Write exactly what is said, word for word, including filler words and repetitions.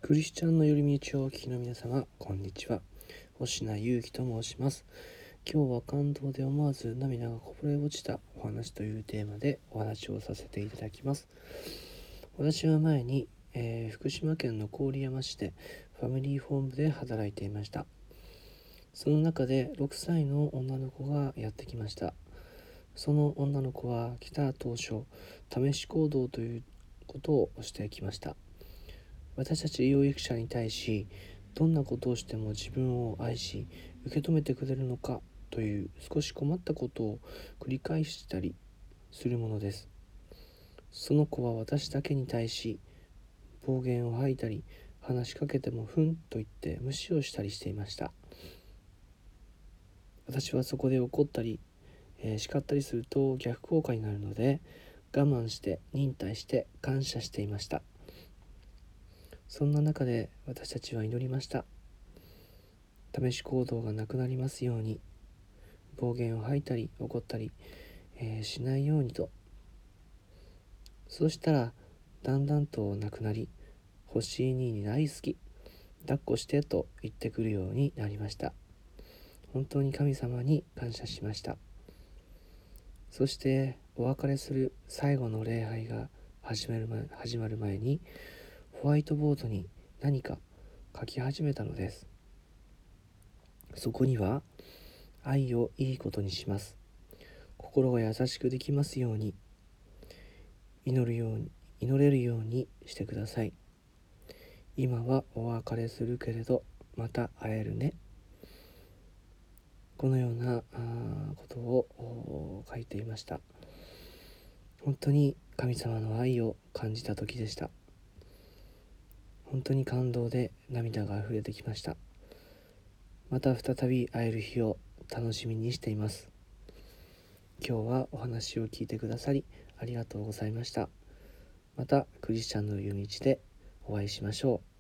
クリスチャンの寄り道をお聞きの皆様、こんにちは。星名祐希と申します。今日は感動で思わず涙がこぼれ落ちたお話というテーマでお話をさせていただきます。私は前に、えー、福島県の郡山市でファミリーホームで働いていました。その中でろくさいの女の子がやってきました。その女の子は来た当初、試し行動ということをしてきました。私たち養育者に対し、どんなことをしても自分を愛し受け止めてくれるのかという少し困ったことを繰り返したりするものです。その子は私だけに対し暴言を吐いたり、話しかけてもふんと言って無視をしたりしていました。私はそこで怒ったり、えー、叱ったりすると逆効果になるので、我慢して忍耐して感謝していました。そんな中で私たちは祈りました。試し行動がなくなりますように、暴言を吐いたり怒ったり、えー、しないようにと。そうしたらだんだんとなくなり、星にに大好き、抱っこしてと言ってくるようになりました。本当に神様に感謝しました。そしてお別れする最後の礼拝が始める前始まる前に、ホワイトボードに何か書き始めたのです。そこには、愛をいいことにします。心が優しくできますように、祈るように、祈れるようにしてください。今はお別れするけれど、また会えるね。このようなことを書いていました。本当に神様の愛を感じた時でした。本当に感動で涙が溢れてきました。また再び会える日を楽しみにしています。今日はお話を聞いてくださりありがとうございました。またクリスチャンの夜道でお会いしましょう。